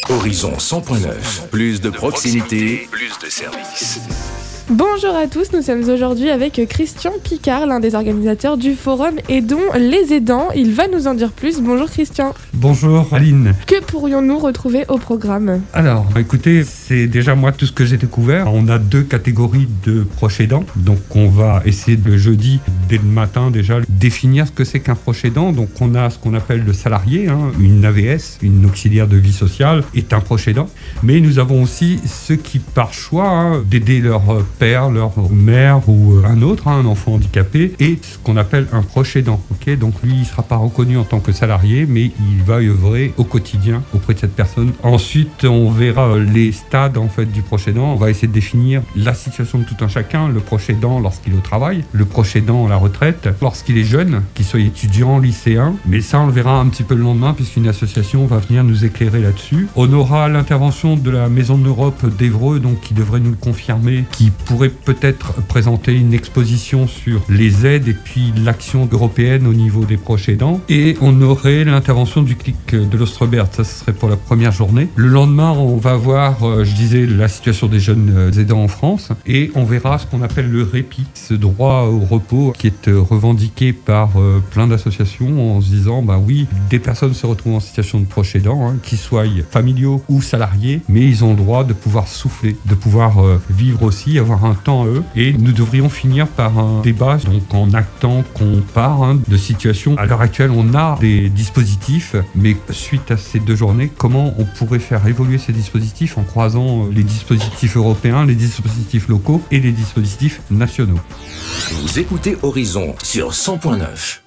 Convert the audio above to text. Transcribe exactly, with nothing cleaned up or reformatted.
Horizon cent point neuf, plus de proximité, plus de services. Bonjour à tous, nous sommes aujourd'hui avec Christian Picard, l'un des organisateurs du forum Aidons les aidants. Il va nous en dire plus. Bonjour Christian. Bonjour Aline. Que pourrions-nous retrouver au programme ? Alors, écoutez, c'est déjà moi tout ce que j'ai découvert. On a deux catégories de proches aidants. Donc on va essayer le jeudi, dès le matin déjà, définir ce que c'est qu'un proche aidant. Donc on a ce qu'on appelle le salarié, hein, une A V S, une auxiliaire de vie sociale, est un proche aidant. Mais nous avons aussi ceux qui, par choix, hein, d'aider leur père, leur mère ou un autre, hein, un enfant handicapé, et ce qu'on appelle un proche aidant. Okay, donc lui, il ne sera pas reconnu en tant que salarié, mais il va œuvrer au quotidien auprès de cette personne. Ensuite, on verra les stades en fait, du proche aidant. On va essayer de définir la situation de tout un chacun. Le proche aidant lorsqu'il est au travail, le proche aidant à la retraite, lorsqu'il est jeune, qu'il soit étudiant, lycéen. Mais ça, on le verra un petit peu le lendemain, puisqu'une association va venir nous éclairer là-dessus. On aura l'intervention de la Maison de l'Europe d'Évreux, donc qui devrait nous le confirmer, qui pourrait peut-être présenter une exposition sur les aides et puis l'action européenne au niveau des proches aidants. Et on aurait l'intervention du clic de l'Ostrebert, ça ce serait pour la première journée. Le lendemain, on va voir, je disais, la situation des jeunes aidants en France et on verra ce qu'on appelle le répit, ce droit au repos qui est revendiqué par plein d'associations en se disant, bah oui, des personnes se retrouvent en situation de proches aidants, hein, qu'ils soient familiaux ou salariés, mais ils ont le droit de pouvoir souffler, de pouvoir euh, vivre aussi, avoir un temps à eux. Et nous devrions finir par un débat, donc en actant qu'on part hein, de situations. À l'heure actuelle, on a des dispositifs, mais suite à ces deux journées, comment on pourrait faire évoluer ces dispositifs en croisant les dispositifs européens, les dispositifs locaux et les dispositifs nationaux. Vous écoutez Horizon sur cent point neuf.